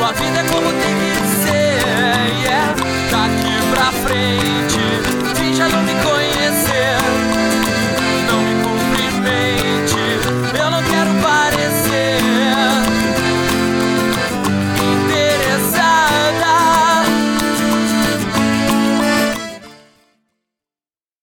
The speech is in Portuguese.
Tua vida é como tem que ser, yeah. Daqui pra frente